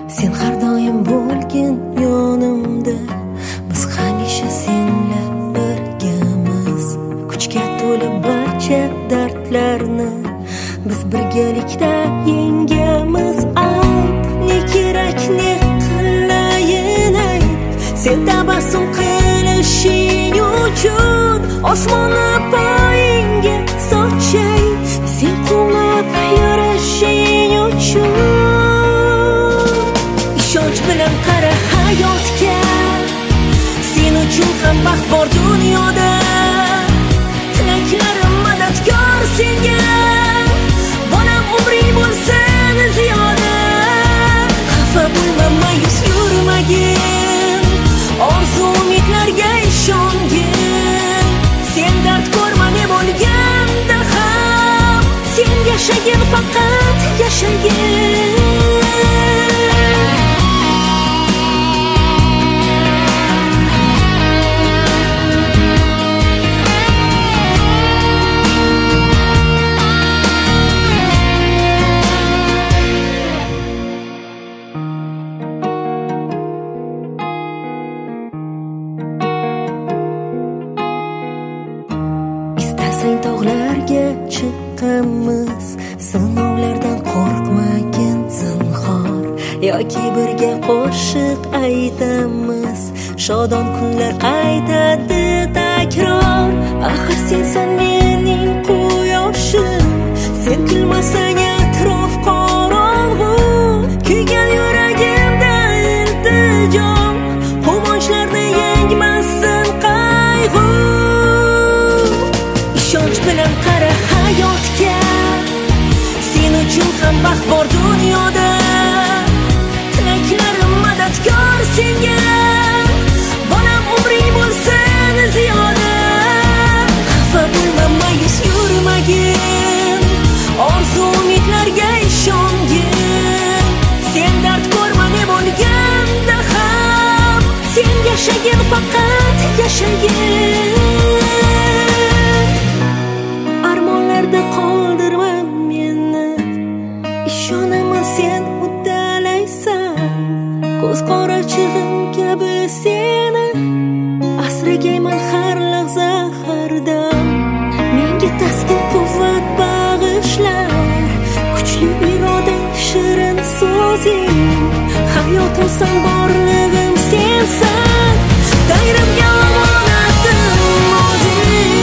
Sen har doim bo'lgin yonimda, biz hamisha senla birgamiz. Kuchga to'la barcha dardlarni biz birgalikda yengamiz. Ayt, ne kerak, ne qilayin ayt. Sen tabassum qilishing uchun osmonni poyingga sochay. Sen quvlab yurishing uchun ishonch bilan qara hayotga. Sen uchun ham baxt bor dunyoda. Tilaklarim madadkor senga. Bolam umring bo'lsin ziyoda. Xafa bo'lma, ma'yus yurmagin. Orzu umidlarga ishongin. Sen dard ko'rma ne bo'lganda ham. Sen yashagin, faqat yashagin. Istasang tog'larga chiqqanmiz, sinovlardan qo'rqmagin zinhor. Yoki birga qo'shiq aytamiz, shodon kunlar qaytadi takror. Axir sensan mening quyoshim, sen kulmasang atrof qorong'u. Kuygan yuragimda iltijom, quvonchlarni yengmasin qayg'u. Ishonch bilan qara hayotga. Sen uchun ham baxt bor dunyoda. Tilaklarim madadkor senga. Bolam umring bo'lsin ziyoda. Xafa bo'lma, ma'yus yurmagin. Orzu umidlarga ishongin. Sen dard ko'rma ne bo'lganda ham. Sen yashagin, faqat yashagin. Armonlarda qoldirma meni. Ishonaman sen uddalaysan. Ko'z qorachig'im kabi seni asragayman har lahza har dam. Menga taskin quvvat bag'ishlar. Kuchli irodang, shirin so'zing. Hayotimsan, borlig'im sensan. Tangrimga omonatim o'zing.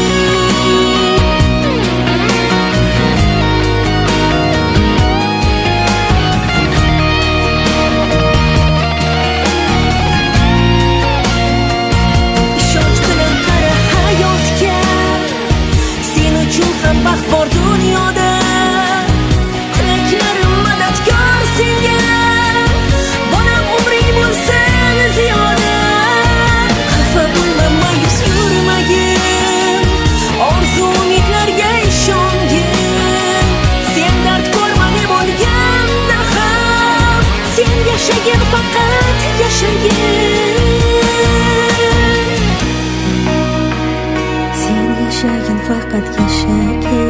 Baxt bor dunyoda. Tilaklarim madadkor senga. Bolam umring bo'lsin ziyoda. Xafa bo'lma, ma'yus yurmagin. Orzu umidlarga ishongin. Sen dard ko'rma ne bo'lganda ham. Sen yashagin, faqat yashagin. Sen yashagin, faqat yashagin.